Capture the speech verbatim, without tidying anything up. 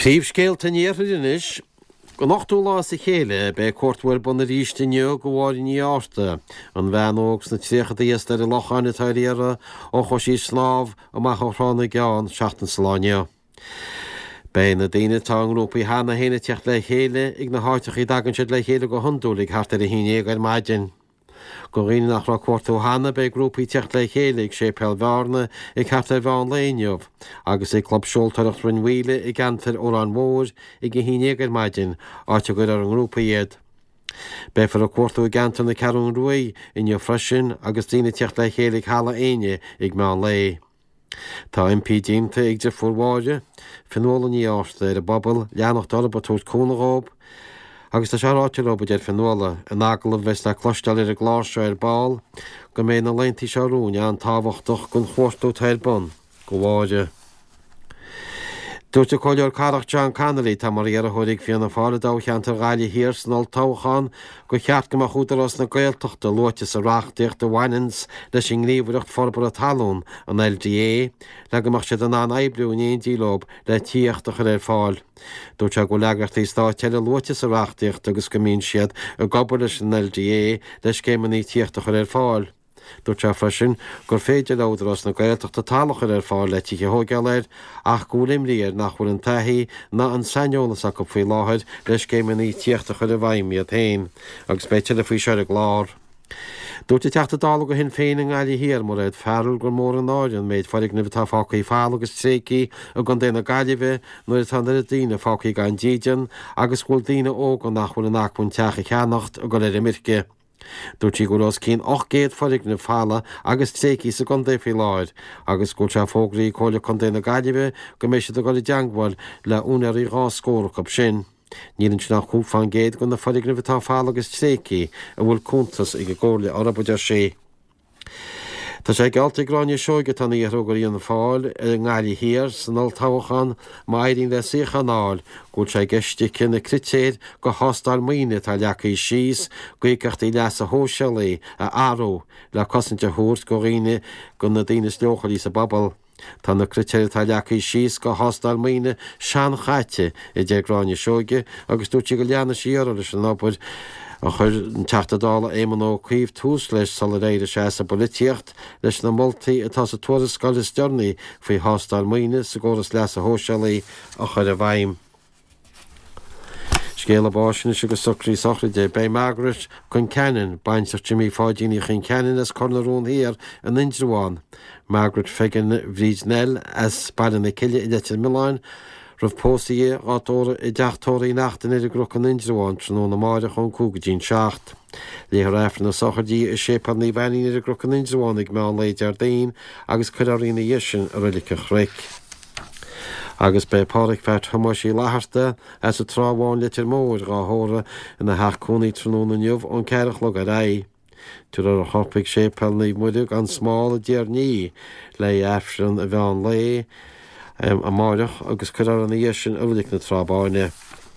Chríomh scéalta níochaidir inis, go nachtú lá sa chéile be cuartmhar buna ríiste nniu go bhhair ní ásta, an bhean ógus na tríocha díos ar i lochanna tairíara ó chosí sláb amach ó chrána geán seachtain saláine. Bé na daine tá an grúpaí hána héna teach le chéile ag na háiteach í dagan siad le chéile go honúlaigh thart ar a híine ar maidin. Go riine nach ra cuartú hána be grúpaí teach le chéile ag sé peilbharna ag cheart ar bhán léinneomh, agus é club siúltaracht rin mhuile ag antar ó an mór ag a híine ar maidin áte go ar an grúpa iad. Bé far a cuartú ag antar na carún ruí inne freisin agus daine teach le chéile ag hála aine ag meán lé. Tá M P dínta ag de fuórháide, finóla ní ásta ar a bobbal leannacht orba túirt cúnarób, agus tá seráte roba ar finóla an aglah bheits na clostal ar a gláseo ar báil, go mé na leintaí searún an táhachtach gon chóirtú tair bun, go bháide. Dúirte coileor carach John Connolly tá mar ar a thuirigh fianna fála dá cheantar gáile hir san táchan go cheart go chuútar os na gailteachta luite sa reachtaíocht do Winans leis sin ngríomhaireacht forbar a talún an L D A le go mar siad an an éibliú in éon dílób le tíochtach ar fáil. Dúirte go legartaí státeile luite sa reachtaíocht agus go mbíonn siad a gobar leis an L D A leis céimeaní tíochtach ar fáil. Dúirte freisin gur féidir láidir os na gailteachta talachar ar fáil le tíe thógealair ach go limríar nach bhfuil an taithí na an sainneolalas a go faoi láthir leis céimeaní tíochtach ar a bhaimí a tain, agus béite le faoi seir a glár. Dúirte teachta dála go hin féin an gáile hir mar réad fearil gur mór an áireann méid farig na bhtá fácaí fáil agus trécií a gan déna gaiileh nuair tá na daine fácaí gan díidean agus bhfuil daine ógan nach bhfuil an nachbhain teach a cheannacht a go le mirce. Dúirtí go rás cín och géad farig na fála agus trécií sa gan défaí láir, agus go se fógraí cóile chun déna gaiileh go méisi a go le deanghil le únarí rá scóracha sin. Nílann sin nach chúfán géad gon na farig na bhtá fála agus trécií a bhfuil cúntas ag ggóirla arabaidir sé. Tá sé gealta gráine seoige tan íthrógarí an fáil ar an gáile hir san altáchan má éirín le sichanáil gúil sé geisticin na critéir go hástal muoine tá leacaí síos go íceachtaí leas a hósealaí a aró le cosinte thuairt go riine go na daine leochalí sa babbal. Tá na critéir tá leacaí síos go hástal muoine sean chaite i d gráine seoige agus dúirtí go leanna síar leis an ábair a chur an teachtadála éman ó chuomh túús leis salaréide sé sa bolítíocht leis na moltaí atá sa tuaras scolas dearnaí faoi hástal muoine sa ggóras leas a hósealaí a chur a bhaim. Scéal báisina agus sucrí sochraide bé Margaret chun ceann bainteach Jimmy fáidíní chun ceann as cornarún hir an Indruáin. Margaret fegan bhríd nel as bailin na ciile i deitir Miláin, Rah pósaí átóra i deachtóirí nachtain ar a gruch an Indruáin tróna na máide chun cúgadín seacht. Léthar efran na sochardí i sépan ní bhaín ar a gruch an Indruáin ag meán léid ar daon agus chuirína dhisin a riliche chric. Agus be páric feart thomáisí látharta as a tráháin litir mór ráthóra ina heachcónaí tróna nniuh an ceirech le a ré. Tuair ar a chorpaigh sépal ní muideach an smála déar ní le efran a bhean lé, Um, a máireach agus chuir an dhisin ulik na trábáine.